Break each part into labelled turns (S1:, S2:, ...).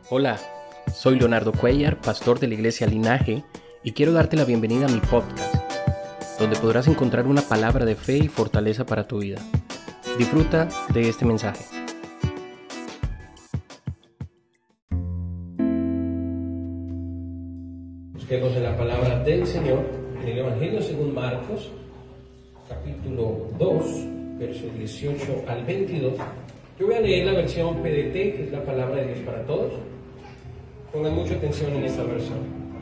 S1: Hola, soy Leonardo Cuellar, pastor de la iglesia Linaje, y quiero darte la bienvenida a mi podcast, donde podrás encontrar una palabra de fe y fortaleza para tu vida. Disfruta de este mensaje.
S2: Busquemos en la palabra del Señor, en el Evangelio según Marcos, capítulo 2, versos 18 al 22. Yo voy a leer la versión PDT, que es la palabra de Dios para todos. Pongan mucha atención en esta versión.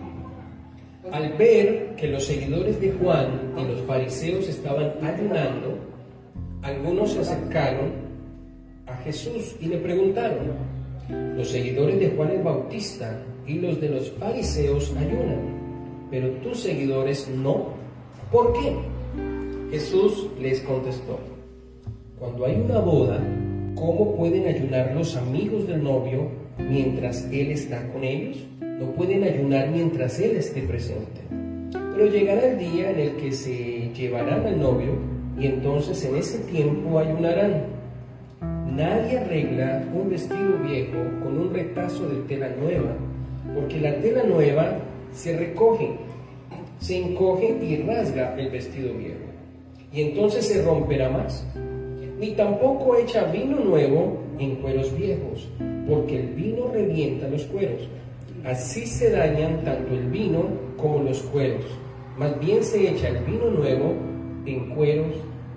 S2: Al ver que los seguidores de Juan y los fariseos estaban ayunando, algunos se acercaron a Jesús y le preguntaron: los seguidores de Juan el Bautista y los de los fariseos ayunan, pero tus seguidores no. ¿Por qué? Jesús les contestó: cuando hay una boda, ¿cómo pueden ayunar los amigos del novio mientras él está con ellos? No pueden ayunar mientras él esté presente. Pero llegará el día en el que se llevarán al novio, y entonces en ese tiempo ayunarán. Nadie arregla un vestido viejo con un retazo de tela nueva, porque la tela nueva se recoge, se encoge y rasga el vestido viejo, y entonces se romperá más. Ni tampoco echa vino nuevo en cueros viejos, porque el vino revienta los cueros. Así se dañan tanto el vino como los cueros. Más bien se echa el vino nuevo en cueros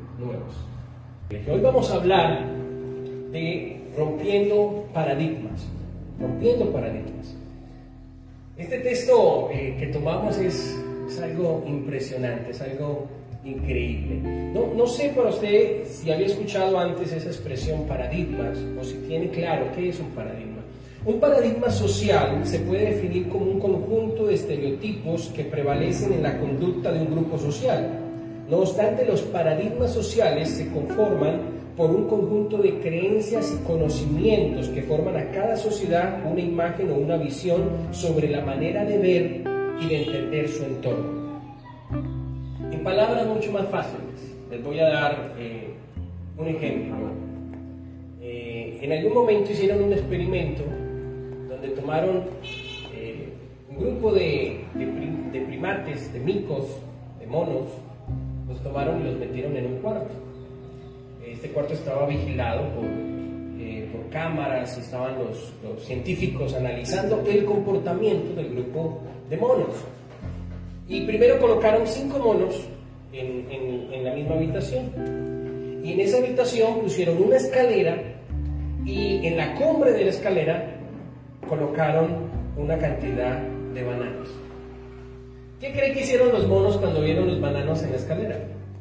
S2: nuevos. Hoy vamos a hablar de rompiendo paradigmas. Rompiendo paradigmas. Este texto que tomamos es algo impresionante, es algo increíble. No sé para usted si había escuchado antes esa expresión paradigmas, o si tiene claro qué es un paradigma. Un paradigma social se puede definir como un conjunto de estereotipos que prevalecen en la conducta de un grupo social. No obstante, los paradigmas sociales se conforman por un conjunto de creencias y conocimientos que forman a cada sociedad una imagen o una visión sobre la manera de ver y de entender su entorno. En palabras mucho más fáciles, les voy a dar un ejemplo. En algún momento hicieron un experimento donde tomaron un grupo de primates, de micos, de monos, los tomaron y los metieron en un cuarto. Este cuarto estaba vigilado por cámaras, y estaban los científicos analizando el comportamiento del grupo de monos. Y primero colocaron 5 monos en la misma habitación. Y en esa habitación pusieron una escalera, y en la cumbre de la escalera colocaron una cantidad de bananos. ¿Qué cree que hicieron los monos cuando vieron los bananos en la escalera?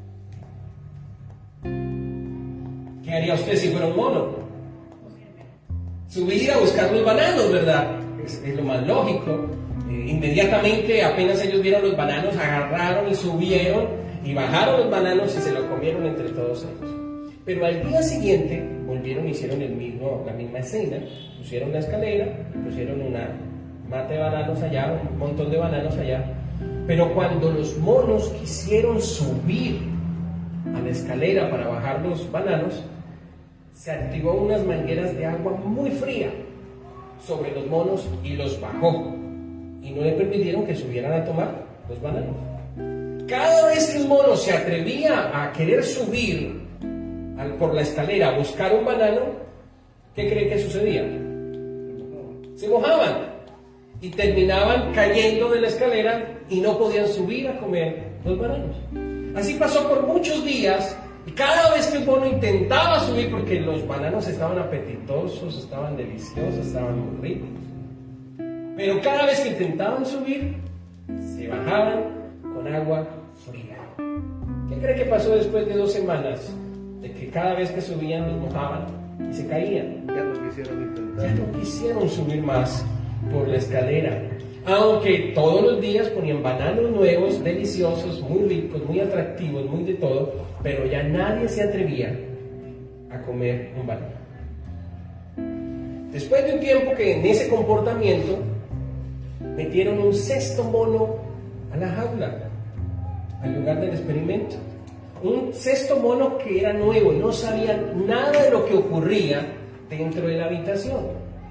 S2: ¿Qué haría usted si fuera un mono? Subir a buscar los bananos, ¿verdad? Es lo más lógico. Inmediatamente, apenas ellos vieron los bananos, agarraron y subieron y bajaron los bananos y se los comieron entre todos ellos. Pero al día siguiente volvieron y hicieron la misma escena. Pusieron la escalera, pusieron una mata de bananos allá, un montón de bananos allá. Pero cuando los monos quisieron subir a la escalera para bajar los bananos, se activó unas mangueras de agua muy fría sobre los monos y los bajó, y no le permitieron que subieran a tomar los bananos. Cada vez que un mono se atrevía a querer subir por la escalera a buscar un banano, ¿qué cree que sucedía? Se mojaban y terminaban cayendo de la escalera y no podían subir a comer los bananos. Así pasó por muchos días, y cada vez que un mono intentaba subir, porque los bananos estaban apetitosos, estaban deliciosos, estaban muy ricos, pero cada vez que intentaban subir, se bajaban con agua fría. ¿Qué cree que pasó después de 2 semanas? De que cada vez que subían los mojaban y se caían.
S3: Ya no quisieron intentar.
S2: Ya no quisieron subir más por la escalera. Aunque todos los días ponían bananos nuevos, deliciosos, muy ricos, muy atractivos, muy de todo, pero ya nadie se atrevía a comer un banano. Después de un tiempo que en ese comportamiento metieron un 6º mono a la jaula, al lugar del experimento. Un 6º mono que era nuevo y no sabía nada de lo que ocurría dentro de la habitación.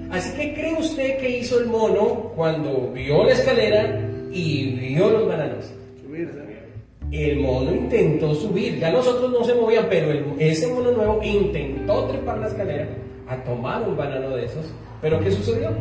S2: Así que ¿cree usted que hizo el mono cuando vio la escalera y vio los bananos? El mono intentó subir, ya los otros no se movían, pero ese mono nuevo intentó trepar la escalera a tomar un banano de esos. ¿Pero qué sucedió?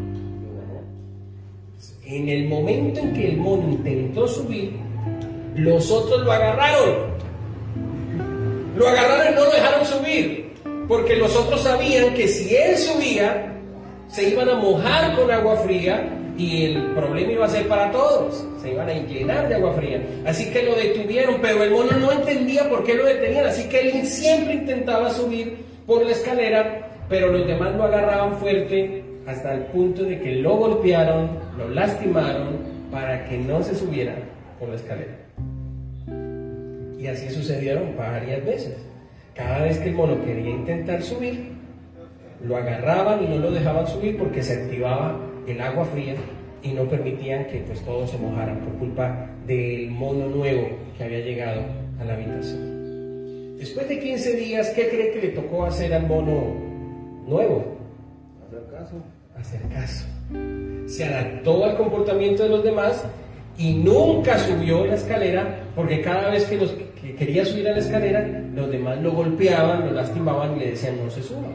S2: En el momento en que el mono intentó subir, los otros lo agarraron. Lo agarraron y no lo dejaron subir, porque los otros sabían que si él subía, se iban a mojar con agua fría y el problema iba a ser para todos, se iban a llenar de agua fría. Así que lo detuvieron, pero el mono no entendía por qué lo detenían, así que él siempre intentaba subir por la escalera, pero los demás lo agarraban fuerte hasta el punto de que lo golpearon, lo lastimaron para que no se subiera por la escalera. Y así sucedieron varias veces. Cada vez que el mono quería intentar subir, lo agarraban y no lo dejaban subir porque se activaba el agua fría y no permitían que pues todos se mojaran por culpa del mono nuevo que había llegado a la habitación. Después de 15 días, ¿qué cree que le tocó hacer al mono nuevo? Hacer caso. Se adaptó al comportamiento de los demás y nunca subió la escalera, porque cada vez que quería subir a la escalera, los demás lo golpeaban, lo lastimaban y le decían no se suba.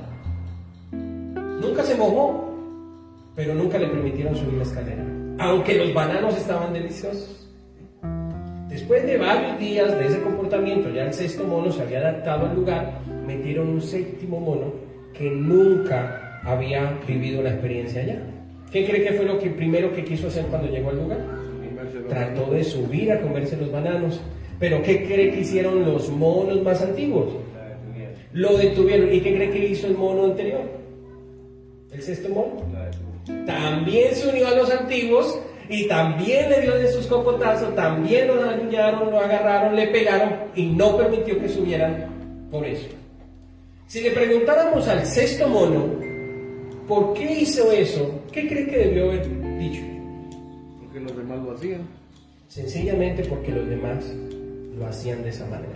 S2: Nunca se mojó, pero nunca le permitieron subir la escalera, aunque los bananos estaban deliciosos. Después de varios días de ese comportamiento, ya el sexto mono se había adaptado al lugar, metieron un séptimo mono que nunca había vivido la experiencia allá. ¿Qué cree que fue lo primero que quiso hacer cuando llegó al lugar? Trató de subir a comerse los bananos. Pero ¿qué cree que hicieron los monos más antiguos? Lo detuvieron. ¿Y qué cree que hizo el mono anterior? ¿El sexto mono? También se unió a los antiguos y también le dio de sus copotazos, también lo dañaron, lo agarraron, le pegaron y no permitió que subieran por eso. Si le preguntáramos al sexto mono ¿por qué hizo eso? ¿Qué cree que debió haber dicho?
S3: Porque los demás lo hacían.
S2: Sencillamente porque los demás lo hacían de esa manera.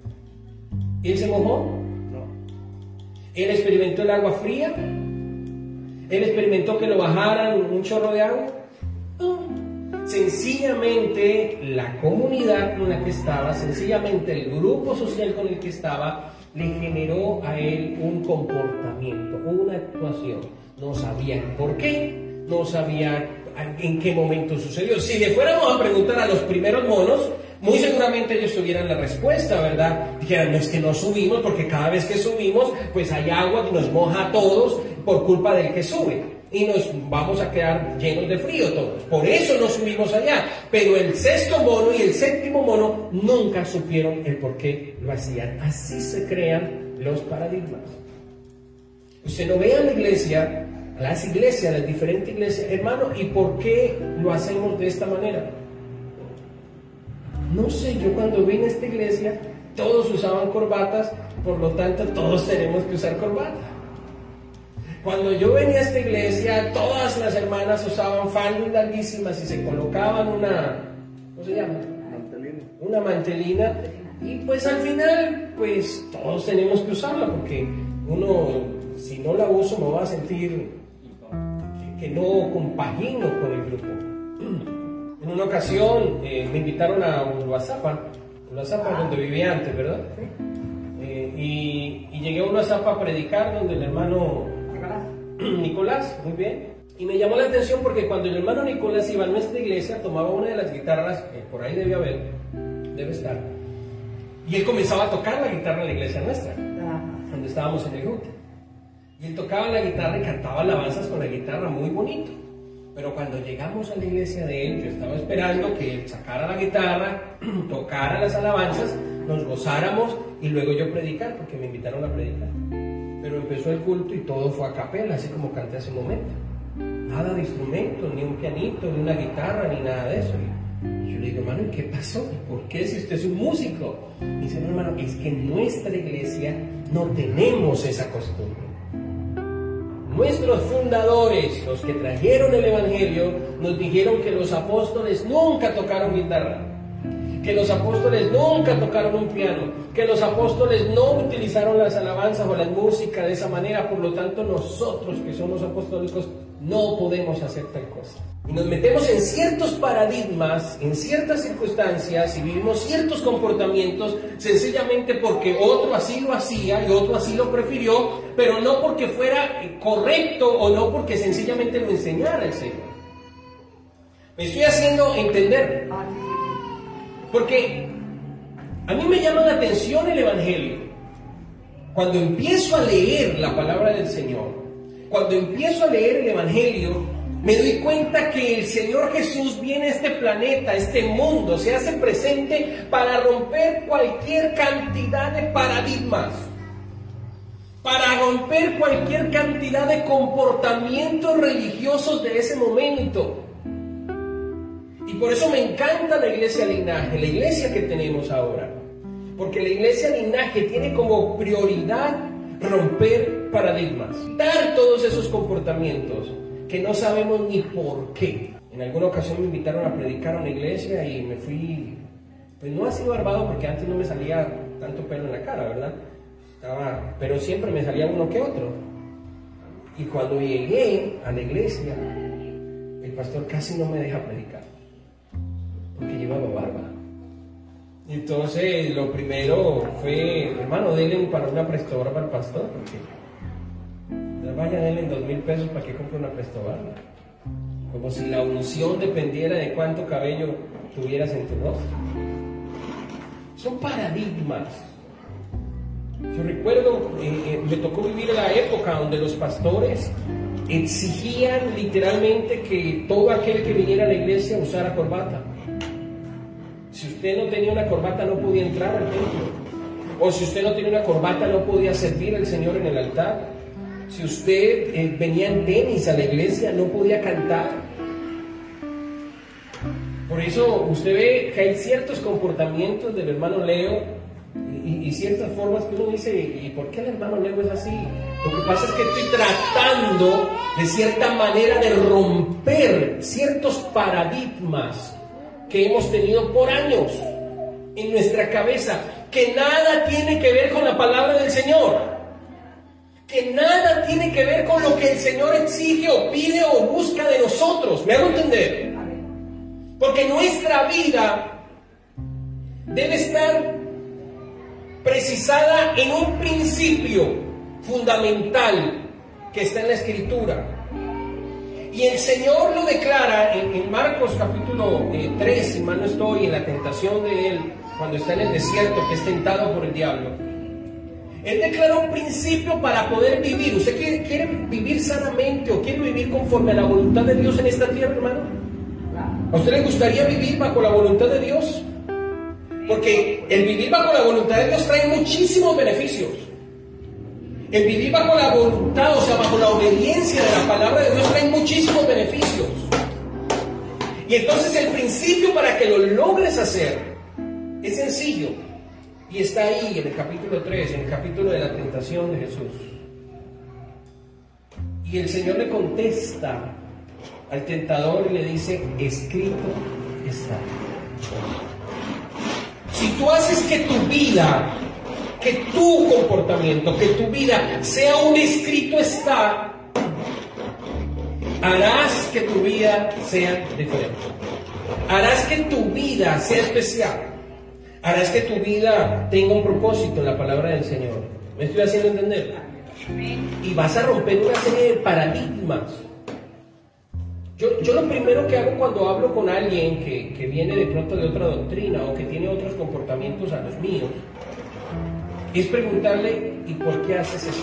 S2: ¿Él se mojó?
S3: No.
S2: ¿Él experimentó el agua fría? ¿Él experimentó que lo bajaran un chorro de agua? No. Sencillamente la comunidad con la que estaba, sencillamente el grupo social con el que estaba, le generó a él un comportamiento, una actuación. No sabían por qué, no sabían en qué momento sucedió. Si le fuéramos a preguntar a los primeros monos, muy seguramente ellos tuvieran la respuesta, ¿verdad? Dijeran, no es que no subimos, porque cada vez que subimos, pues hay agua que nos moja a todos por culpa del que sube. Y nos vamos a quedar llenos de frío todos. Por eso no subimos allá. Pero el sexto mono y el séptimo mono nunca supieron el por qué lo hacían. Así se crean los paradigmas. Usted no ve a la iglesia, las diferentes iglesias, hermano, ¿y por qué lo hacemos de esta manera? No sé, yo cuando vine a esta iglesia, todos usaban corbatas, por lo tanto todos tenemos que usar corbata. Cuando yo venía a esta iglesia, todas las hermanas usaban faldas larguísimas y se colocaban ¿cómo se llama? Una mantelina. Y pues al final, pues todos tenemos que usarla, porque uno, si no la uso, me va a sentir que no compagino con el grupo. En una ocasión me invitaron a Uruazapa donde vivía antes, ¿verdad? Y llegué a Uruazapa a predicar donde el hermano Nicolás, muy bien. Y me llamó la atención porque cuando el hermano Nicolás iba a nuestra iglesia, tomaba una de las guitarras, por ahí debe estar, y él comenzaba a tocar la guitarra en la iglesia nuestra, donde estábamos en el junte. Y él tocaba la guitarra y cantaba alabanzas con la guitarra, muy bonito. Pero cuando llegamos a la iglesia de él, yo estaba esperando que él sacara la guitarra, tocara las alabanzas, nos gozáramos y luego yo predicar, porque me invitaron a predicar. Pero empezó el culto y todo fue a capela, así como canté hace un momento. Nada de instrumentos, ni un pianito, ni una guitarra, ni nada de eso. Y yo le digo, hermano, ¿qué pasó? ¿Por qué si usted es un músico? Y dice, no, hermano, es que en nuestra iglesia no tenemos esa costumbre. Nuestros fundadores, los que trajeron el evangelio, nos dijeron que los apóstoles nunca tocaron guitarra, que los apóstoles nunca tocaron un piano, que los apóstoles no utilizaron las alabanzas o la música de esa manera, por lo tanto nosotros que somos apostólicos no podemos hacer tal cosa. Y nos metemos en ciertos paradigmas, en ciertas circunstancias y vivimos ciertos comportamientos sencillamente porque otro así lo hacía y otro así lo prefirió, pero no porque fuera correcto o no porque sencillamente lo enseñara el Señor. Me estoy haciendo entender, porque a mí me llama la atención el Evangelio. Cuando empiezo a leer la palabra del Señor, cuando empiezo a leer el Evangelio, me doy cuenta que el Señor Jesús viene a este planeta, a este mundo, se hace presente para romper cualquier cantidad de paradigmas, para romper cualquier cantidad de comportamientos religiosos de ese momento. Y por eso me encanta la iglesia Linaje, la iglesia que tenemos ahora, porque la iglesia Linaje tiene como prioridad romper paradigmas, dar todos esos comportamientos que no sabemos ni por qué. En alguna ocasión me invitaron a predicar a una iglesia y me fui, pues no así barbado, porque antes no me salía tanto pelo en la cara, ¿verdad? Pero siempre me salía uno que otro. Y cuando llegué a la iglesia, el pastor casi no me deja predicar, porque llevaba barba. Entonces lo primero fue, hermano, denle para una prestobarba al pastor, porque vaya, denle en 2,000 pesos para que compre una prestobarba. Como si la unción dependiera de cuánto cabello tuvieras en tu rostro. Son paradigmas. Yo recuerdo, me tocó vivir la época donde los pastores exigían literalmente que todo aquel que viniera a la iglesia usara corbata. Si usted no tenía una corbata no podía entrar al templo. O si usted no tenía una corbata no podía servir al Señor en el altar. Si usted venía en tenis a la iglesia no podía cantar. Por eso usted ve que hay ciertos comportamientos del hermano Leo y ciertas formas que uno dice, ¿y por qué el hermano Leo es así? Lo que pasa es que estoy tratando de cierta manera de romper ciertos paradigmas que hemos tenido por años en nuestra cabeza, que nada tiene que ver con la palabra del Señor, que nada tiene que ver con lo que el Señor exige o pide o busca de nosotros. ¿Me hago entender? Porque nuestra vida debe estar precisada en un principio fundamental que está en la Escritura. Y el Señor lo declara en Marcos capítulo 3, si mal no estoy, en la tentación de Él, cuando está en el desierto, que es tentado por el diablo. Él declara un principio para poder vivir. ¿Usted quiere vivir sanamente o quiere vivir conforme a la voluntad de Dios en esta tierra, hermano? ¿A usted le gustaría vivir bajo la voluntad de Dios? Porque el vivir bajo la voluntad de Dios trae muchísimos beneficios. El vivir bajo la voluntad, o sea, bajo la obediencia de la palabra de Dios, trae muchísimos beneficios. Y entonces el principio para que lo logres hacer es sencillo. Y está ahí en el capítulo 3, en el capítulo de la tentación de Jesús. Y el Señor le contesta al tentador y le dice, escrito está. Si tú haces que tu vida, que tu comportamiento, que tu vida sea un escrito está, harás que tu vida sea diferente. Harás que tu vida sea especial. Harás que tu vida tenga un propósito en la palabra del Señor. ¿Me estoy haciendo entender? Y vas a romper una serie de paradigmas. Yo lo primero que hago cuando hablo con alguien que viene de pronto de otra doctrina o que tiene otros comportamientos a los míos, es preguntarle, ¿y por qué haces eso?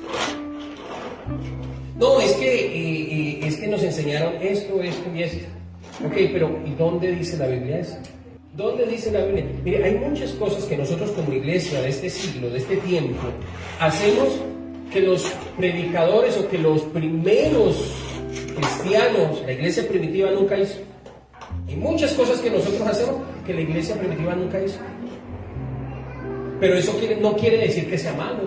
S2: No, es que nos enseñaron esto y esto. Ok, pero ¿y dónde dice la Biblia eso? ¿Dónde dice la Biblia? Mire, hay muchas cosas que nosotros como iglesia de este siglo, de este tiempo, hacemos que los predicadores o que los primeros cristianos, la iglesia primitiva nunca hizo. Hay muchas cosas que nosotros hacemos que la iglesia primitiva nunca hizo. Pero eso no quiere decir que sea malo.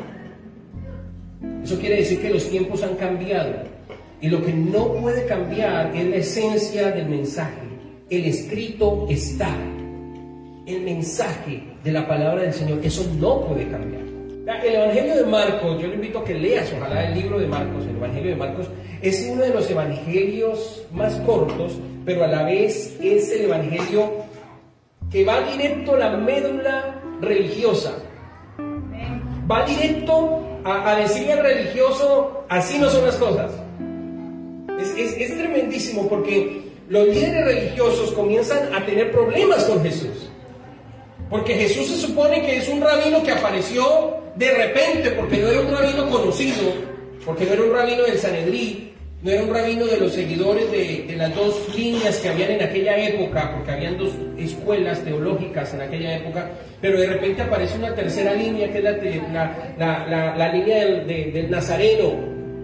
S2: Eso quiere decir que los tiempos han cambiado. Y lo que no puede cambiar es la esencia del mensaje. El escrito está. el mensaje de la palabra del Señor. Eso no puede cambiar. El Evangelio de Marcos, yo le invito a que leas, ojalá, el libro de Marcos. El Evangelio de Marcos es uno de los evangelios más cortos, pero a la vez es el evangelio que va directo a la médula religiosa. Va directo a decirle al religioso, así no son las cosas. Es tremendísimo, porque los líderes religiosos comienzan a tener problemas con Jesús. Porque Jesús se supone que es un rabino que apareció de repente, porque no era un rabino conocido, porque no era un rabino del Sanedrín, no era un rabino de los seguidores de las dos líneas que habían en aquella época, porque habían dos escuelas teológicas en aquella época, pero de repente aparece una tercera línea, que es la línea del Nazareno,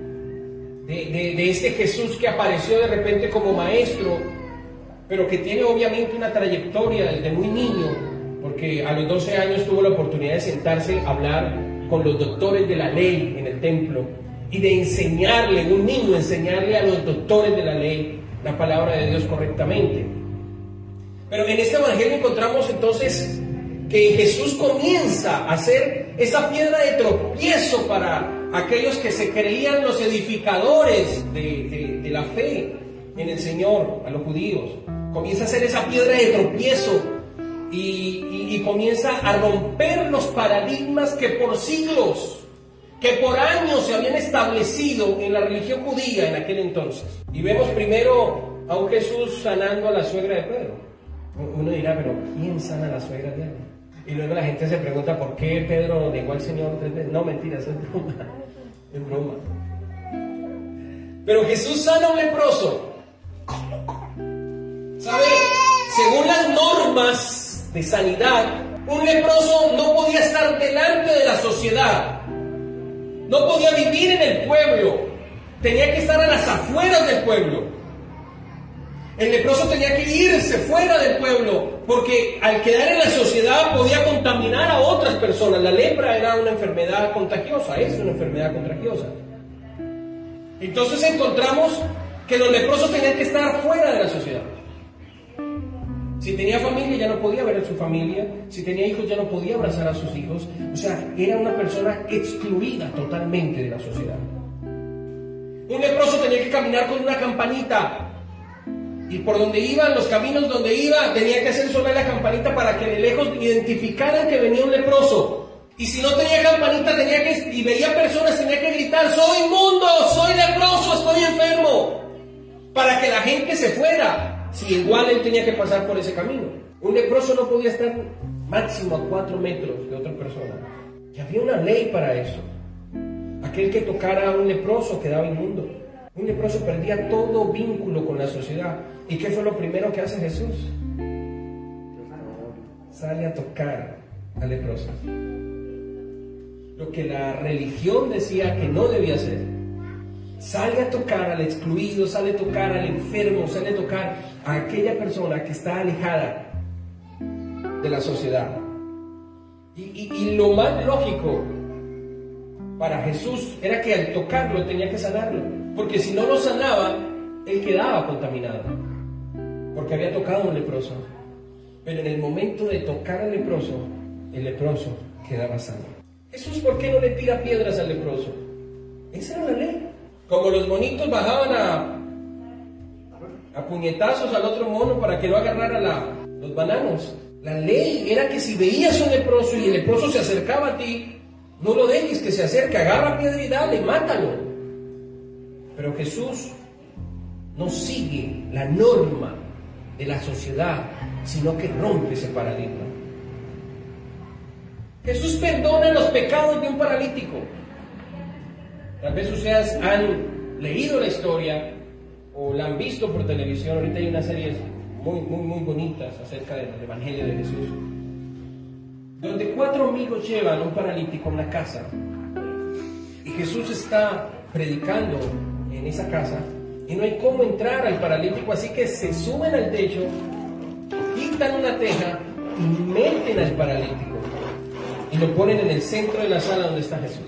S2: de este Jesús que apareció de repente como maestro, pero que tiene obviamente una trayectoria desde muy niño, porque a los 12 años tuvo la oportunidad de sentarse a hablar con los doctores de la ley en el templo y de enseñarle, un niño enseñarle a los doctores de la ley la palabra de Dios correctamente. Pero en este evangelio encontramos entonces que Jesús comienza a ser esa piedra de tropiezo para aquellos que se creían los edificadores de la fe en el Señor, a los judíos. Comienza a ser esa piedra de tropiezo y comienza a romper los paradigmas que por siglos, que por años se habían establecido en la religión judía en aquel entonces. Y vemos primero a un Jesús sanando a la suegra de Pedro. Uno dirá, pero ¿quién sana a la suegra de él? Y luego la gente se pregunta, ¿por qué Pedro negó al Señor 3 veces? No, mentira, eso es broma. Es broma. Pero Jesús sana a un leproso. ¿Sabe? Según las normas de sanidad, un leproso no podía estar delante de la sociedad. No podía vivir en el pueblo. Tenía que estar a las afueras del pueblo. El leproso tenía que irse fuera del pueblo, porque al quedar en la sociedad podía contaminar a otras personas. La lepra era una enfermedad contagiosa, es una enfermedad contagiosa. Entonces encontramos que los leprosos tenían que estar fuera de la sociedad. Si tenía familia ya no podía ver a su familia, si tenía hijos ya no podía abrazar a sus hijos. O sea, era una persona excluida totalmente de la sociedad. Un leproso tenía que caminar con una campanita. Y por donde iba, en los caminos donde iba, tenía que hacer sonar la campanita para que de lejos identificaran que venía un leproso. Y si no tenía campanita, y veía personas, tenía que gritar, soy inmundo, soy leproso, estoy enfermo, para que la gente se fuera, si igual él tenía que pasar por ese camino. Un leproso no podía estar máximo a 4 metros de otra persona. Y había una ley para eso. Aquel que tocara a un leproso quedaba inmundo. Un leproso perdía todo vínculo con la sociedad. ¿Y qué fue lo primero que hace Jesús? Sale a tocar al leproso. Lo que la religión decía que no debía hacer. Sale a tocar al excluido, sale a tocar al enfermo, sale a tocar a aquella persona que está alejada de la sociedad. Y lo más lógico para Jesús era que al tocarlo tenía que sanarlo, porque si no lo sanaba, él quedaba contaminado, porque había tocado a un leproso. Pero en el momento de tocar al leproso, el leproso quedaba sano. Jesús, ¿por qué no le tira piedras al leproso? Esa era la ley. Como los monitos bajaban a puñetazos al otro mono para que no agarrara los bananos. La ley era que si veías un leproso y el leproso se acercaba a ti, no lo dejes que se acerque, agarra piedra y dale, mátalo. Pero Jesús no sigue la norma de la sociedad, sino que rompe ese paradigma. Jesús perdona los pecados de un paralítico. Tal vez ustedes han leído la historia o la han visto por televisión. Ahorita hay unas series muy bonitas acerca del Evangelio de Jesús, donde 4 amigos llevan a un paralítico a una casa y Jesús está predicando en esa casa y no hay cómo entrar al paralítico, así que se suben al techo, quitan una teja y meten al paralítico y lo ponen en el centro de la sala donde está Jesús.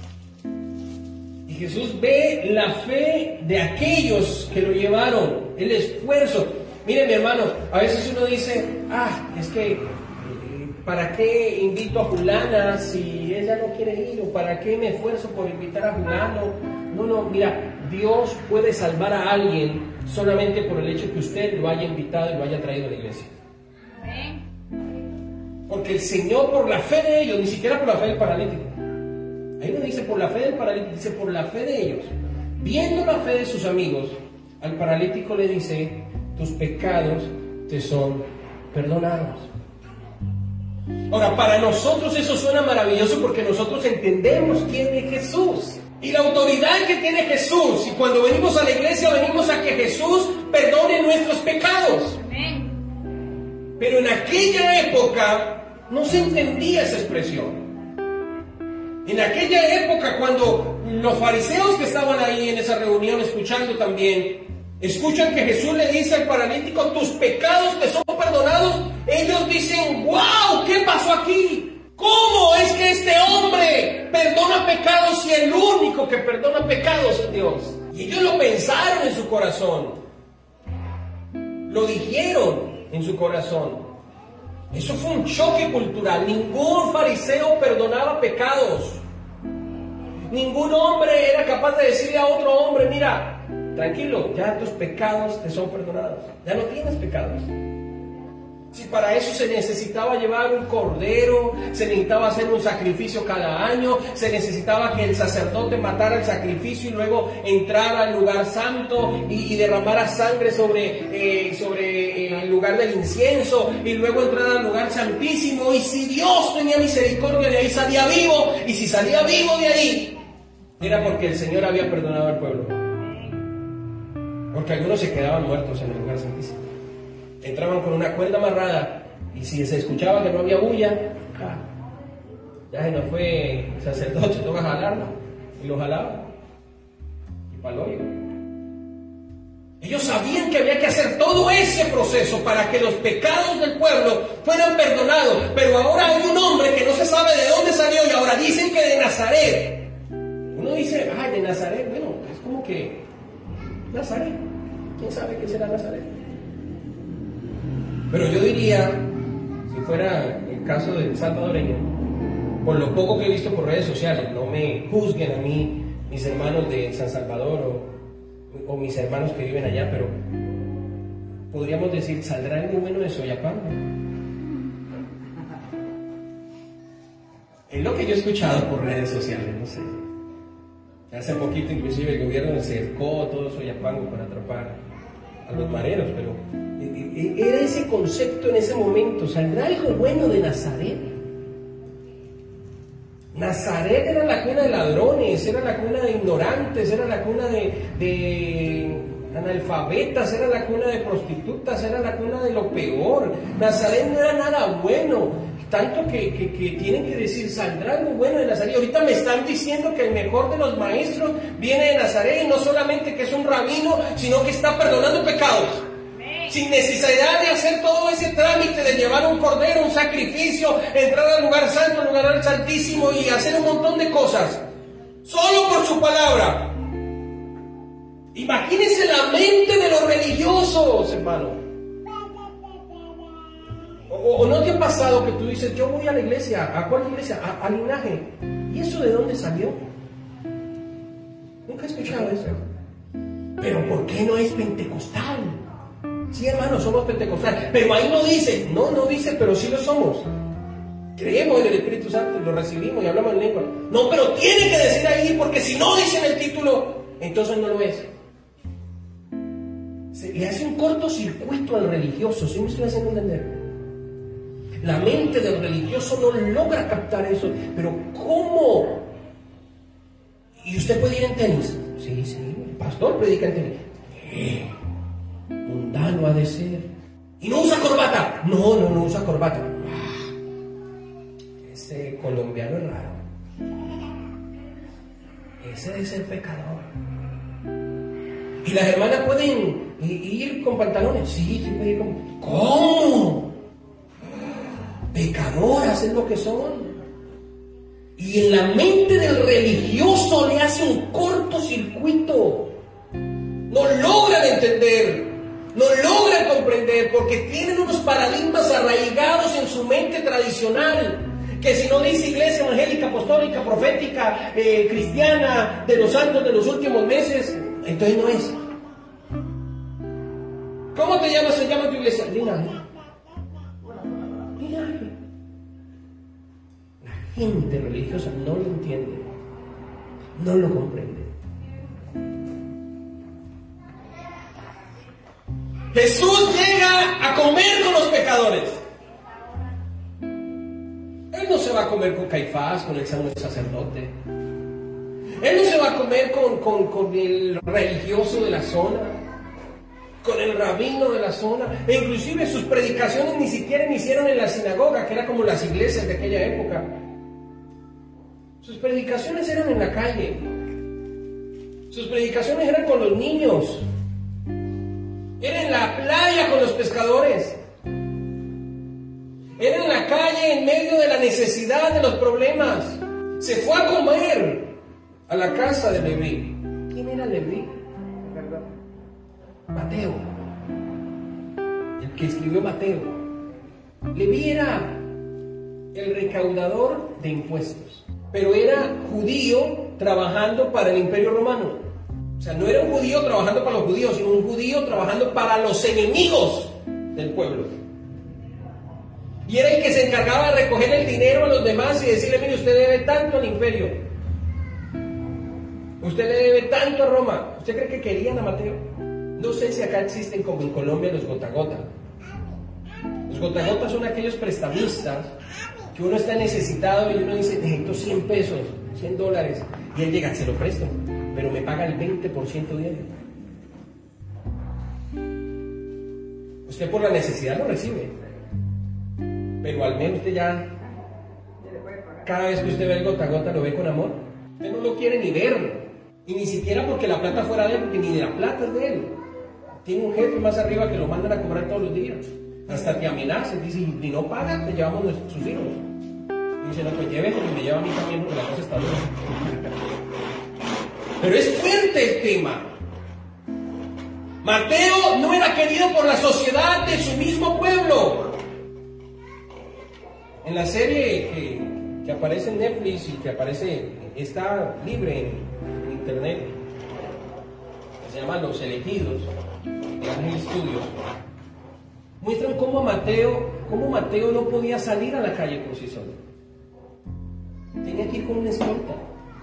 S2: Y Jesús ve la fe de aquellos que lo llevaron, el esfuerzo. Mire, mi hermano, a veces uno dice, es que ¿para qué invito a fulana si ella no quiere ir? ¿O para qué me esfuerzo por invitar a fulano? No, mira, Dios puede salvar a alguien solamente por el hecho que usted lo haya invitado y lo haya traído a la iglesia. Porque el Señor, por la fe de ellos, ni siquiera por la fe del paralítico. Ahí no dice por la fe del paralítico, dice por la fe de ellos. Viendo la fe de sus amigos, al paralítico le dice, tus pecados te son perdonados. Ahora, para nosotros eso suena maravilloso porque nosotros entendemos quién es Jesús y la autoridad que tiene Jesús. Y cuando venimos a la iglesia, venimos a que Jesús perdone nuestros pecados. Pero en aquella época no se entendía esa expresión. En aquella época, cuando los fariseos que estaban ahí en esa reunión escuchando también, escuchan que Jesús le dice al paralítico, tus pecados te son perdonados, ellos dicen, wow, ¿qué pasó aquí? ¿Cómo es que este hombre perdona pecados si el único que perdona pecados es Dios? Y ellos lo pensaron en su corazón, lo dijeron en su corazón. Eso fue un choque cultural. Ningún fariseo perdonaba pecados. Ningún hombre era capaz de decirle a otro hombre, mira, tranquilo, ya tus pecados te son perdonados. Ya no tienes pecados. Si para eso se necesitaba llevar un cordero, se necesitaba hacer un sacrificio cada año, se necesitaba que el sacerdote matara el sacrificio y luego entrara al lugar santo y derramara sangre sobre el lugar del incienso y luego entrara al lugar santísimo. Y si Dios tenía misericordia de ahí, salía vivo. Y si salía vivo de ahí, era porque el Señor había perdonado al pueblo. Porque algunos se quedaban muertos en el lugar santísimo. Entraban con una cuerda amarrada y si se escuchaba que no había bulla, ya se nos fue el sacerdote, toca jalarlo. Y lo jalaba. Y para el hoyo. Ellos sabían que había que hacer todo ese proceso para que los pecados del pueblo fueran perdonados. Pero ahora hay un hombre que no se sabe de dónde salió y ahora dicen que de Nazaret. Uno dice, ay, de Nazaret, bueno, es como que Nazaret. ¿Quién sabe qué será Nazaret? Pero yo diría, si fuera el caso del salvadoreño, por lo poco que he visto por redes sociales, no me juzguen a mí, mis hermanos de San Salvador o mis hermanos que viven allá, pero podríamos decir, ¿saldrá algo bueno de Soyapango? Es lo que yo he escuchado por redes sociales, no sé. Hace poquito inclusive el gobierno cercó todo Soyapango para atrapar a los mareros, pero era ese concepto en ese momento. ¿Saldrá algo bueno de Nazaret? Nazaret era la cuna de ladrones, era la cuna de ignorantes, era la cuna de analfabetas, era la cuna de prostitutas, era la cuna de lo peor. Nazaret no era nada bueno. Tanto que tienen que decir, ¿saldrá algo bueno de Nazaret? Ahorita me están diciendo que el mejor de los maestros viene de Nazaret, y no solamente que es un rabino, sino que está perdonando pecados. Sin necesidad de hacer todo ese trámite de llevar un cordero, un sacrificio, entrar al lugar santo, al lugar santísimo y hacer un montón de cosas. Solo por su palabra. Imagínense la mente de los religiosos, hermano. ¿O no te ha pasado que tú dices, yo voy a la iglesia? ¿A cuál iglesia? A Linaje. ¿Y eso de dónde salió? Nunca he escuchado eso. ¿Pero por qué no es pentecostal? Sí, hermano, somos pentecostales. Pero ahí no dice. No dice, pero sí lo somos. Creemos en el Espíritu Santo, lo recibimos y hablamos en lengua. No, pero tiene que decir ahí, porque si no dice en el título, entonces no lo es. Se le hace un cortocircuito al religioso, ¿sí me estoy haciendo entender? La mente del religioso no logra captar eso. Pero ¿cómo? ¿Y usted puede ir en tenis? Sí, el pastor predica en tenis. Mundano ha de ser. ¿Y no usa corbata? No usa corbata. Ese colombiano es raro. Ese debe ser pecador. ¿Y las hermanas pueden ir con pantalones? Sí, pueden ir con... ¿Cómo? Pecadoras es lo que son. Y en la mente del religioso le hace un cortocircuito. No logran entender No logran comprender porque tienen unos paradigmas arraigados en su mente tradicional. Que si no dice iglesia evangélica, apostólica, profética, cristiana, de los santos de los últimos meses, entonces no es. ¿Cómo te llamas? Se llama tu iglesia. Linaje. Linaje. La gente religiosa no lo entiende, no lo comprende. Jesús llega a comer con los pecadores. Él no se va a comer con Caifás, con el sumo sacerdote. Él no se va a comer con el religioso de la zona, con el rabino de la zona. E inclusive sus predicaciones ni siquiera iniciaron en la sinagoga, que era como las iglesias de aquella época. Sus predicaciones eran en la calle. Sus predicaciones eran con los niños. Era en la playa con los pescadores. Era en la calle en medio de la necesidad, de los problemas. Se fue a comer a la casa de Leví. ¿Quién era Leví? Mateo. El que escribió Mateo. Leví era el recaudador de impuestos, pero era judío trabajando para el Imperio Romano. O sea, no era un judío trabajando para los judíos, sino un judío trabajando para los enemigos del pueblo. Y era el que se encargaba de recoger el dinero a los demás y decirle: mire, usted debe tanto al imperio, usted le debe tanto a Roma. ¿Usted cree que querían a Mateo? No sé si acá existen como en Colombia los gota gota. Los gota gota son aquellos prestamistas que uno está necesitado y uno dice: necesito 100 pesos, $100, y él llega: se lo presto, pero me paga el 20% diario. Usted por la necesidad lo recibe, pero al menos usted ya, cada vez que usted ve el gota a gota, lo ve con amor. Usted no lo quiere ni ver, y ni siquiera porque la plata fuera de él, porque ni de la plata es de él. Tiene un jefe más arriba que lo mandan a cobrar todos los días. Hasta te amenazan, dice: y no paga, te llevamos sus hijos. Y dice: no, pues lleve porque me lleva a mí también, porque la cosa está dura. Pero es fuerte el tema. Mateo no era querido por la sociedad de su mismo pueblo. En la serie que aparece en Netflix y que aparece, está libre en internet, se llama Los Elegidos, de Ángel Studios, muestran cómo Mateo no podía salir a la calle por sí solo. Tenía que ir con una escolta.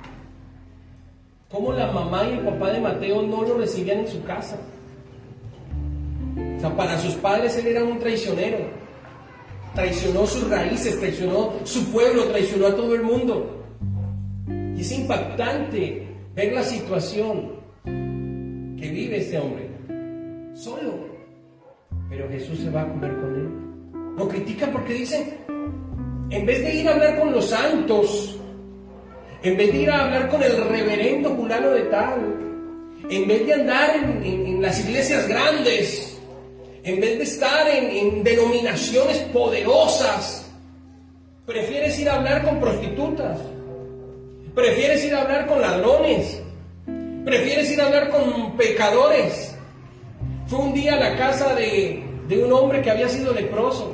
S2: Cómo la mamá y el papá de Mateo no lo recibían en su casa. O sea, para sus padres él era un traicionero. Traicionó sus raíces, traicionó su pueblo, traicionó a todo el mundo. Y es impactante ver la situación que vive este hombre, solo. Pero Jesús se va a comer con él. Lo critican porque dicen: en vez de ir a hablar con los santos, en vez de ir a hablar con el reverendo fulano de tal, en vez de andar en las iglesias grandes, en vez de estar en denominaciones poderosas, prefieres ir a hablar con prostitutas, prefieres ir a hablar con ladrones, prefieres ir a hablar con pecadores. Fue un día a la casa de un hombre que había sido leproso.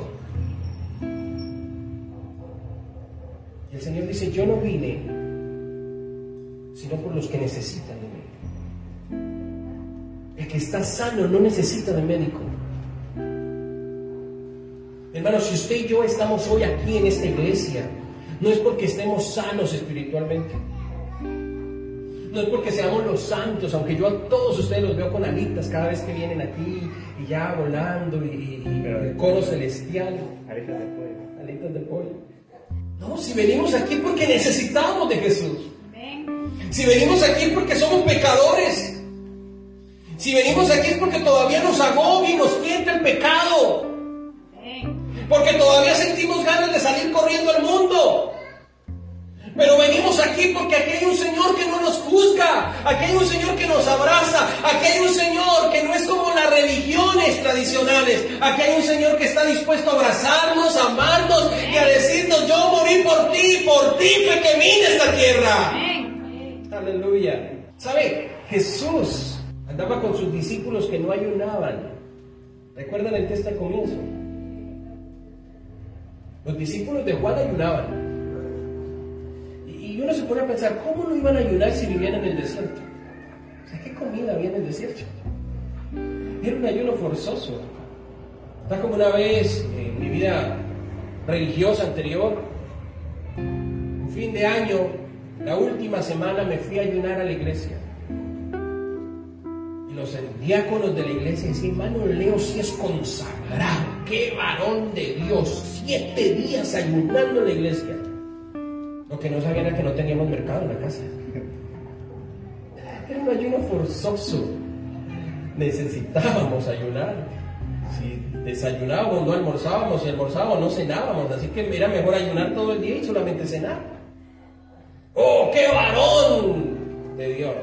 S2: Y el Señor dice: yo no vine sino por los que necesitan de mí. El que está sano no necesita de médico. Hermanos, si usted y yo estamos hoy aquí en esta iglesia, no es porque estemos sanos espiritualmente, no es porque seamos los santos, aunque yo a todos ustedes los veo con alitas cada vez que vienen aquí, y ya volando, y el coro celestial, alitas de pollo. No, si venimos aquí porque necesitamos de Jesús. Si venimos aquí porque somos pecadores. Si venimos aquí es porque todavía nos agobia y nos tienta el pecado. Porque todavía sentimos ganas de salir corriendo al mundo. Pero venimos aquí porque aquí hay un Señor que no nos juzga, aquí hay un Señor que nos abraza, aquí hay un Señor que no es como las religiones tradicionales, aquí hay un Señor que está dispuesto a abrazarnos, a amarnos y a decirnos: yo morí por ti fue que vine a esta tierra. Aleluya. ¿Sabe? Jesús andaba con sus discípulos que no ayunaban ¿Recuerdan el texto al comienzo? Los discípulos de Juan ayunaban. Y uno se pone a pensar, ¿cómo no iban a ayunar si vivían en el desierto? O sea, ¿qué comida había en el desierto? Era un ayuno forzoso. Está como una vez en mi vida religiosa anterior, un fin de año, la última semana me fui a ayunar a la iglesia. Y los diáconos de la iglesia decían, hermano Leo sí es consagrado, qué varón de Dios, 7 días ayunando en la iglesia. Lo que no sabían era que no teníamos mercado en la casa. Era un ayuno forzoso. Necesitábamos ayunar. Si desayunábamos, no almorzábamos, si almorzábamos, no cenábamos. Así que era mejor ayunar todo el día y solamente cenar. ¡Oh, qué varón de Dios!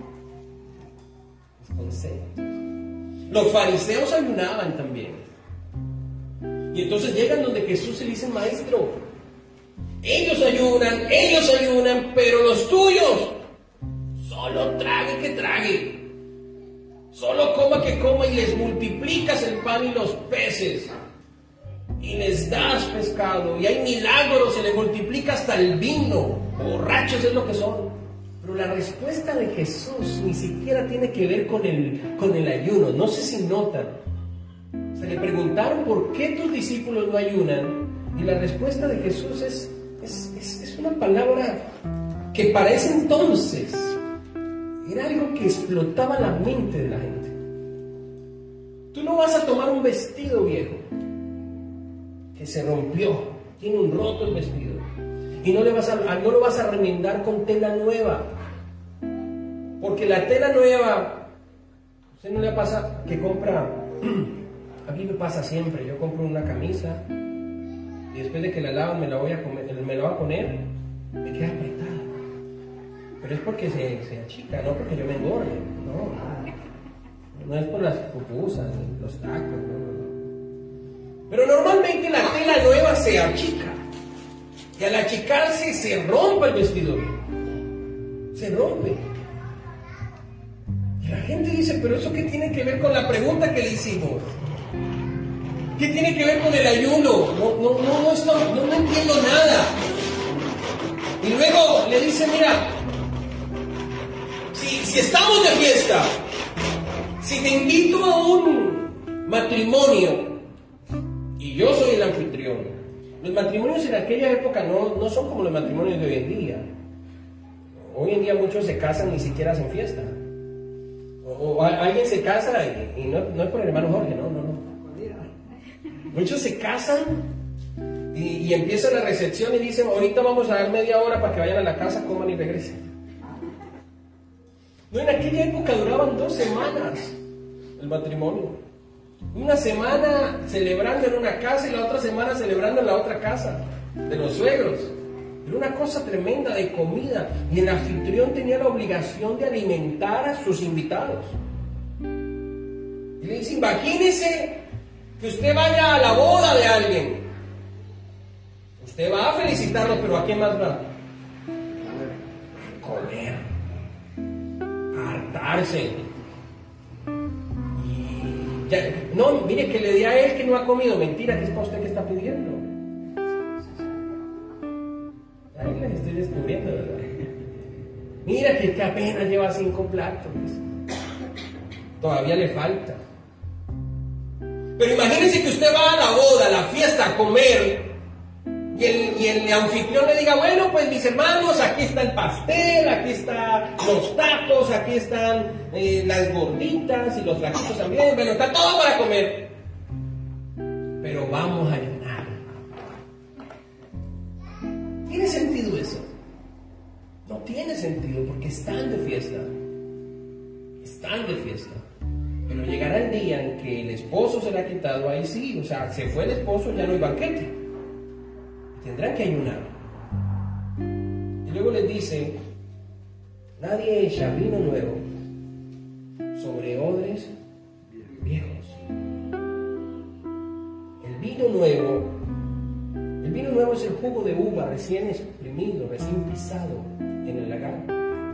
S2: Los conceptos. Los fariseos ayunaban también. Y entonces llegan donde Jesús y le dicen, maestro, ellos ayunan, pero los tuyos, solo trague que trague. Solo coma que coma y les multiplicas el pan y los peces. Y les das pescado. Y hay milagros, se les multiplica hasta el vino. Borrachos es lo que son. Pero la respuesta de Jesús ni siquiera tiene que ver con el ayuno. No sé si notan. Se le preguntaron por qué tus discípulos no ayunan. Y la respuesta de Jesús es una palabra que para ese entonces era algo que explotaba la mente de la gente. Tú no vas a tomar un vestido viejo que se rompió, tiene un roto el vestido, y no lo vas a remendar con tela nueva, porque la tela nueva, ¿usted no le pasa que compra? A mí me pasa siempre, yo compro una camisa y después de que la lavo me la voy a poner, me queda apretada. Pero es porque se achica, no porque yo me engorde. No es por las pupusas, los tacos. No. Pero normalmente la tela nueva se achica. Y al achicarse se rompe el vestido viejo. Se rompe. Y la gente dice, pero ¿eso qué tiene que ver con la pregunta que le hicimos? ¿Qué tiene que ver con el ayuno? No entiendo nada. Y luego le dice, mira, si estamos de fiesta, si te invito a un matrimonio y yo soy el anfitrión, los matrimonios en aquella época no son como los matrimonios de hoy en día. Hoy en día muchos se casan ni siquiera hacen fiesta. O alguien se casa y no es por el hermano Jorge, no. Muchos se casan y empieza la recepción y dicen, ahorita vamos a dar media hora para que vayan a la casa, coman y regresen. No, en aquella época duraban 2 semanas el matrimonio. Una semana celebrando en una casa y la otra semana celebrando en la otra casa de los suegros. Era una cosa tremenda de comida y el anfitrión tenía la obligación de alimentar a sus invitados. Y le dice, imagínese que usted vaya a la boda de alguien. Usted va a felicitarlo, pero ¿a quién más va? A comer, a hartarse. Y ya, no, mire que le di a él que no ha comido. Mentira, que es para usted que está pidiendo. Ahí les estoy descubriendo, ¿verdad? Mira que apenas lleva 5 platos. Todavía le falta. Pero imagínense que usted va a la boda, a la fiesta, a comer, y el anfitrión le diga, bueno, pues mis hermanos, aquí está el pastel, aquí están los tacos, aquí están las gorditas y los flaquitos también, bueno, está todo para comer. Pero vamos a ayunar. ¿Tiene sentido eso? No tiene sentido, porque están de fiesta. Están de fiesta. Pero llegará el día en que el esposo se le ha quitado, ahí sí, o sea, se fue el esposo, ya no hay banquete. Tendrán que ayunar. Y luego les dice, nadie echa vino nuevo sobre odres viejos. El vino nuevo es el jugo de uva recién exprimido, recién pisado en el lagar.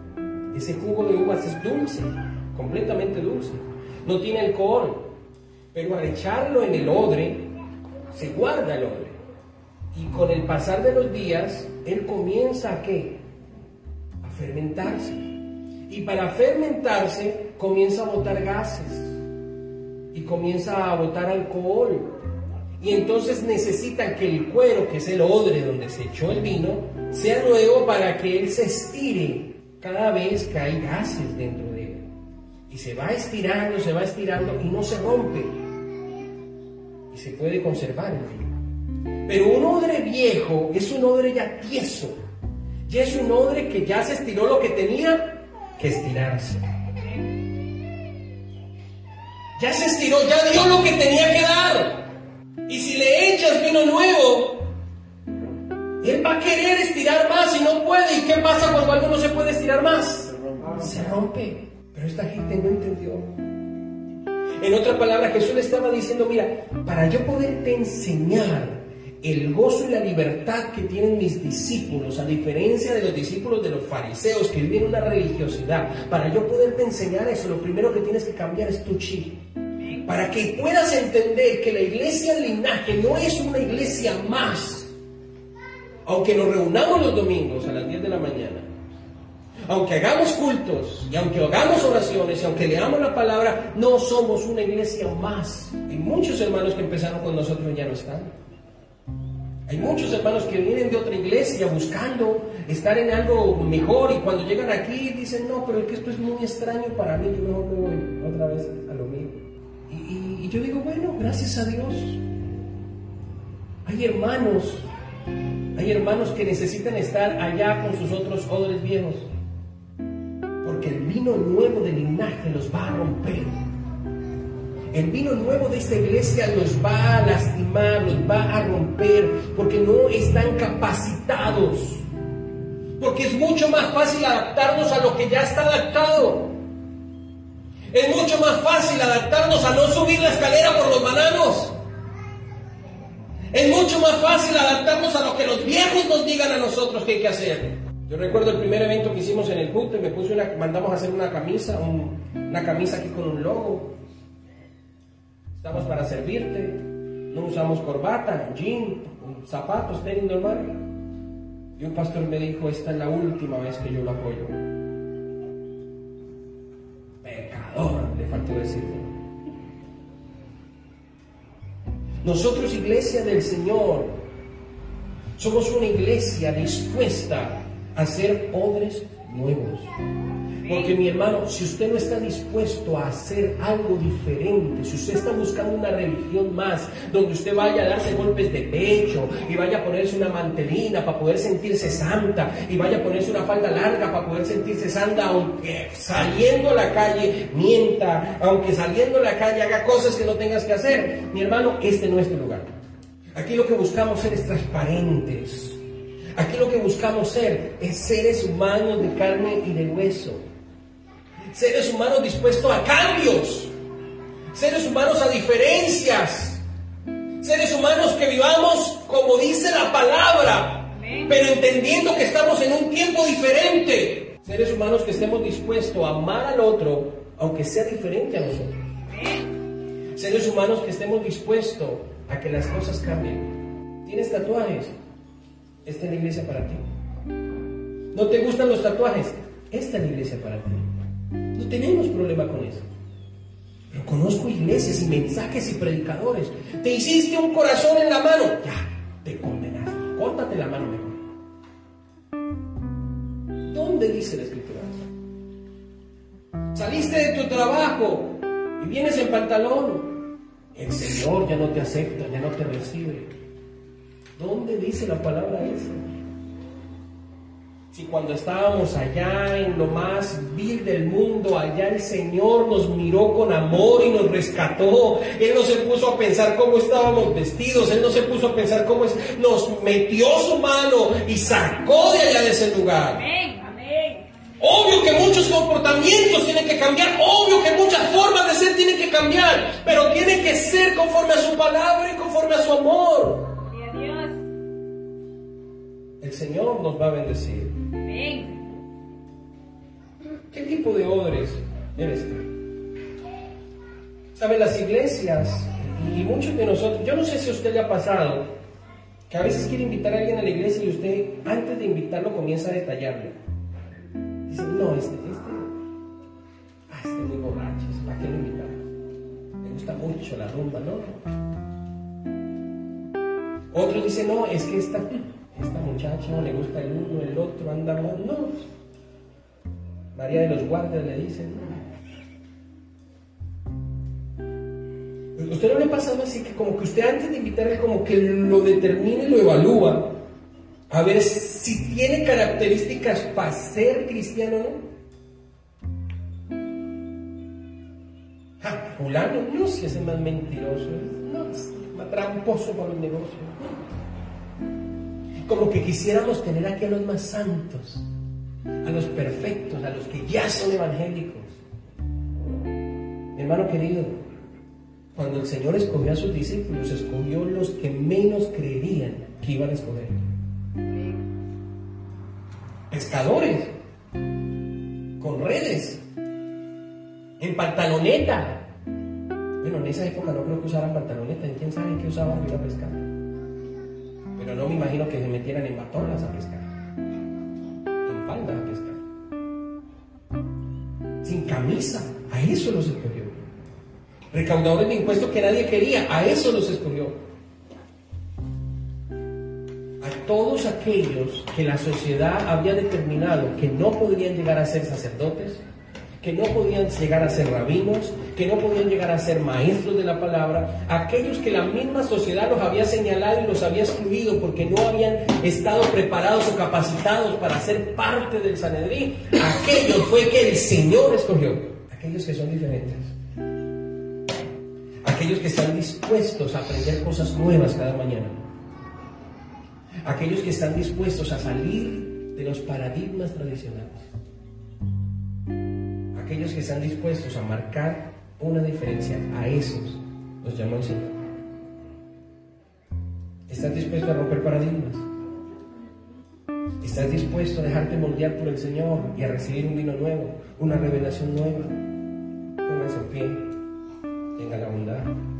S2: Ese jugo de uvas es dulce, completamente dulce. No tiene alcohol. Pero al echarlo en el odre, se guarda el odre. Y con el pasar de los días, él comienza ¿a qué? A fermentarse. Y para fermentarse, comienza a botar gases. Y comienza a botar alcohol. Y entonces necesitan que el cuero, que es el odre donde se echó el vino, sea nuevo para que él se estire cada vez que hay gases dentro de él. Y se va estirando y no se rompe. Y se puede conservar el vino. Pero un odre viejo es un odre ya tieso. Ya es un odre que ya se estiró lo que tenía que estirarse. Ya se estiró, ya dio lo que tenía que dar. Y si le echas vino nuevo, él va a querer estirar más y no puede. ¿Y qué pasa cuando algo no se puede estirar más? Se rompe. Pero esta gente no entendió. En otras palabras, Jesús le estaba diciendo, mira, para yo poderte enseñar el gozo y la libertad que tienen mis discípulos, a diferencia de los discípulos de los fariseos que viven una religiosidad, para yo poderte enseñar eso, lo primero que tienes que cambiar es tu chip. Para que puedas entender que la iglesia Linaje no es una iglesia más. Aunque nos reunamos los domingos a las 10 de la mañana, aunque hagamos cultos, y aunque hagamos oraciones, y aunque leamos la palabra, no somos una iglesia más. Hay muchos hermanos que empezaron con nosotros y ya no están. Hay muchos hermanos que vienen de otra iglesia buscando estar en algo mejor, y cuando llegan aquí dicen, no, pero es que esto es muy extraño para mí, yo mejor me voy otra vez a lo mío. Y yo digo, bueno, gracias a Dios. Hay hermanos que necesitan estar allá con sus otros odres viejos, porque el vino nuevo del Linaje los va a romper. El vino nuevo de esta iglesia los va a lastimar, los va a romper, porque no están capacitados. Porque es mucho más fácil adaptarnos a lo que ya está adaptado. Es mucho más fácil adaptarnos a no subir la escalera por los bananos. Es mucho más fácil adaptarnos a lo que los viejos nos digan a nosotros que hay que hacer. Yo recuerdo el primer evento que hicimos en el culto y mandamos a hacer una camisa aquí con un logo. Estamos para servirte, no usamos corbata, jean, zapatos, tenis normal. Y un pastor me dijo, esta es la última vez que yo lo apoyo. Pecador, le faltó decirlo. Nosotros, iglesia del Señor, somos una iglesia dispuesta a hacer odres nuevos. Porque mi hermano, si usted no está dispuesto a hacer algo diferente, si usted está buscando una religión más, donde usted vaya a darse golpes de pecho y vaya a ponerse una mantelina para poder sentirse santa, y vaya a ponerse una falda larga para poder sentirse santa, aunque saliendo a la calle mienta, aunque saliendo a la calle haga cosas que no tengas que hacer, mi hermano, este no es tu lugar. Aquí lo que buscamos ser es transparentes. Aquí lo que buscamos ser es seres humanos de carne y de hueso. Seres humanos dispuestos a cambios. Seres humanos a diferencias. Seres humanos que vivamos como dice la palabra, pero entendiendo que estamos en un tiempo diferente. Seres humanos que estemos dispuestos a amar al otro, aunque sea diferente a nosotros. Seres humanos que estemos dispuestos a que las cosas cambien. ¿Tienes tatuajes? Esta es la iglesia para ti. ¿No te gustan los tatuajes? Esta es la iglesia para ti. No tenemos problema con eso. Pero conozco iglesias y mensajes y predicadores. Te hiciste un corazón en la mano, ya, te condenaste. Córtate la mano mejor. ¿Dónde dice la escritura? Saliste de tu trabajo y vienes en pantalón. El Señor ya no te acepta, ya no te recibe. ¿Dónde dice la palabra eso? Si cuando estábamos allá en lo más vil del mundo, allá el Señor nos miró con amor y nos rescató. Él no se puso a pensar cómo estábamos vestidos, Él no se puso a pensar cómo es. Nos metió su mano y sacó de allá de ese lugar.
S4: Amén, amén.
S2: Obvio que muchos comportamientos tienen que cambiar, obvio que muchas formas de ser tienen que cambiar, pero tienen que ser conforme a su palabra y conforme a su amor. El Señor nos va a bendecir.
S4: Amén.
S2: ¿Qué tipo de odres eres tú? ¿Sabe? Las iglesias y muchos de nosotros, yo no sé si a usted le ha pasado que a veces quiere invitar a alguien a la iglesia y usted antes de invitarlo comienza a detallarle. Dice, no, este es muy borracho, ¿para qué lo invitamos? Me gusta mucho la rumba, ¿no? Otros dicen, no, es que esta muchacha le gusta el uno, el otro, anda mal, no. María de los Guardias le dicen, no. ¿Usted no le ha pasado así que como que usted antes de invitarle como que lo determine y lo evalúa a ver si tiene características para ser cristiano o no? Fulano, no, si es el más mentiroso, no, es más tramposo para los negocios. Como que quisiéramos tener aquí a los más santos, a los perfectos, a los que ya son evangélicos. Mi hermano querido, cuando el Señor escogió a sus discípulos, escogió los que menos creerían que iban a escoger. Pescadores, con redes, en pantaloneta. Bueno, en esa época no creo que usaran pantaloneta, ¿quién sabe qué usaban para ir a pescar? Pero no me imagino que se metieran en batolas a pescar, en faldas a pescar, sin camisa, a eso los escogió. Recaudadores de impuestos que nadie quería, a eso los escogió. A todos aquellos que la sociedad había determinado que no podrían llegar a ser sacerdotes, que no podían llegar a ser rabinos, que no podían llegar a ser maestros de la palabra, aquellos que la misma sociedad los había señalado y los había excluido porque no habían estado preparados o capacitados para ser parte del Sanedrín, aquellos fue que el Señor escogió, aquellos que son diferentes, aquellos que están dispuestos a aprender cosas nuevas cada mañana, aquellos que están dispuestos a salir de los paradigmas tradicionales, aquellos que están dispuestos a marcar una diferencia, a esos los llamó el Señor. ¿Estás dispuesto a romper paradigmas? ¿Estás dispuesto a dejarte moldear por el Señor y a recibir un vino nuevo, una revelación nueva? Pónganse en pie, tenga la bondad.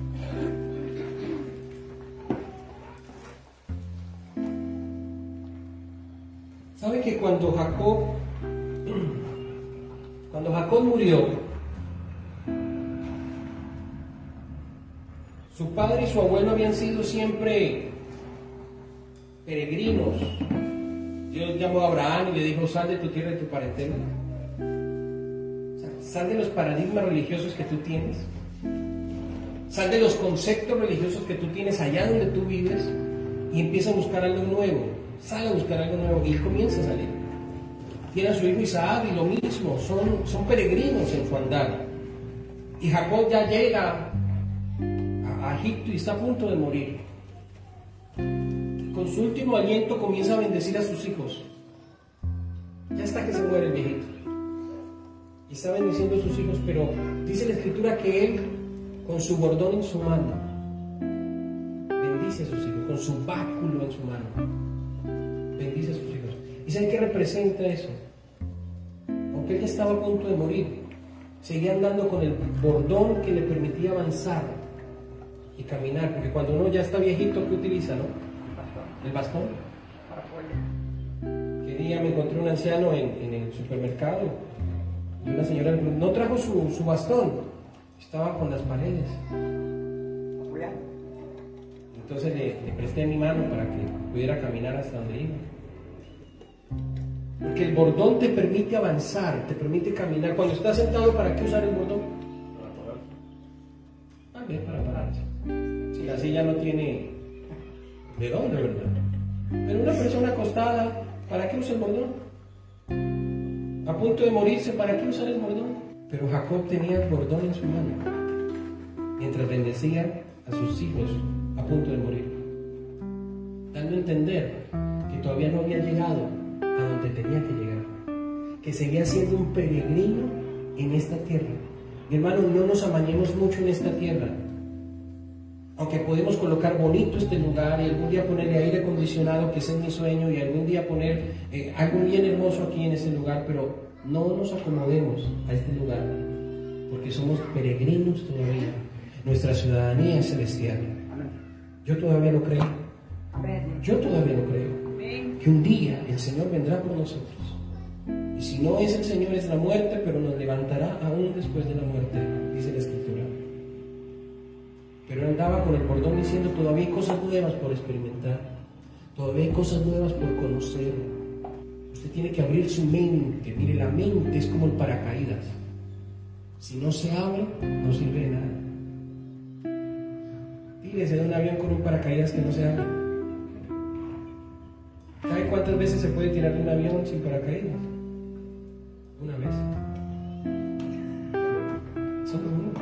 S2: ¿Sabe que cuando Jacob murió, su padre y su abuelo habían sido siempre peregrinos? Dios llamó a Abraham y le dijo, sal de tu tierra y tu parentela. O sea, sal de los paradigmas religiosos que tú tienes, sal de los conceptos religiosos que tú tienes allá donde tú vives y empieza a buscar algo nuevo. Sale a buscar algo nuevo y él comienza a salir. Tiene a su hijo Isaac y lo mismo, son peregrinos en su andar. Y Jacob ya llega a Egipto y está a punto de morir. Con su último aliento comienza a bendecir a sus hijos. Ya hasta que se muere el viejito. Y está bendiciendo a sus hijos, pero dice la Escritura que él, con su bordón en su mano, bendice a sus hijos, con su báculo en su mano, bendice a sus hijos. ¿Y saben qué representa eso? Aunque él ya estaba a punto de morir, seguía andando con el bordón que le permitía avanzar y caminar, porque cuando uno ya está viejito, ¿qué utiliza, no? El bastón. ¿Qué día me encontré un anciano en el supermercado y una señora no trajo su bastón, estaba con las paredes? Entonces le presté mi mano para que pudiera caminar hasta donde iba. Porque el bordón te permite avanzar, te permite caminar. Cuando estás sentado, ¿para qué usar el bordón? Para pararse. Para pararse. Si la silla no tiene de dónde, ¿verdad? Pero una persona acostada, ¿para qué usa el bordón? A punto de morirse, ¿para qué usar el bordón? Pero Jacob tenía el bordón en su mano mientras bendecía a sus hijos a punto de morir, dando a entender que todavía no había llegado a donde tenía que llegar, que seguía siendo un peregrino en esta tierra. Mi hermano, no nos amañemos mucho en esta tierra. Aunque podemos colocar bonito este lugar y algún día ponerle aire acondicionado, que ese es mi sueño, y algún día poner algo bien hermoso aquí en ese lugar, pero no nos acomodemos a este lugar, porque somos peregrinos todavía. Nuestra ciudadanía es celestial. Yo todavía lo creo. Yo todavía lo creo. Que un día el Señor vendrá por nosotros. Y si no es el Señor, es la muerte, pero nos levantará aún después de la muerte, dice la Escritura. Pero él andaba con el bordón diciendo: todavía hay cosas nuevas por experimentar, todavía hay cosas nuevas por conocer. Usted tiene que abrir su mente. Mire, la mente es como el paracaídas. Si no se abre, no sirve de nada. Tírese de un avión con un paracaídas que no se abre. ¿Sabe cuántas veces se puede tirar de un avión sin paracaídas? Una vez. Solo una.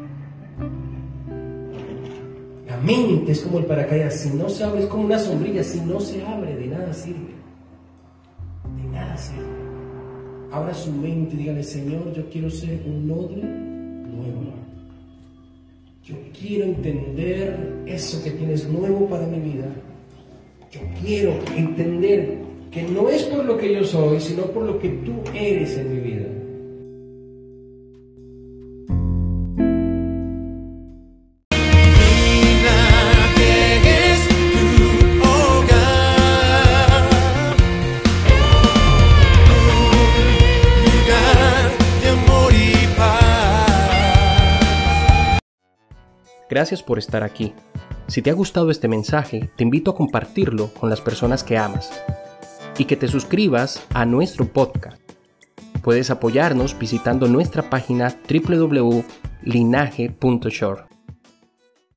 S2: La mente es como el paracaídas. Si no se abre, es como una sombrilla. Si no se abre, de nada sirve. De nada sirve. Abra su mente y dígale: Señor, yo quiero ser un odre nuevo. Yo quiero entender eso que tienes nuevo para mi vida. Yo quiero entender que no es por lo que yo soy, sino por lo que tú eres en mi vida.
S1: Gracias por estar aquí. Si te ha gustado este mensaje, te invito a compartirlo con las personas que amas y que te suscribas a nuestro podcast. Puedes apoyarnos visitando nuestra página www.linaje.shore.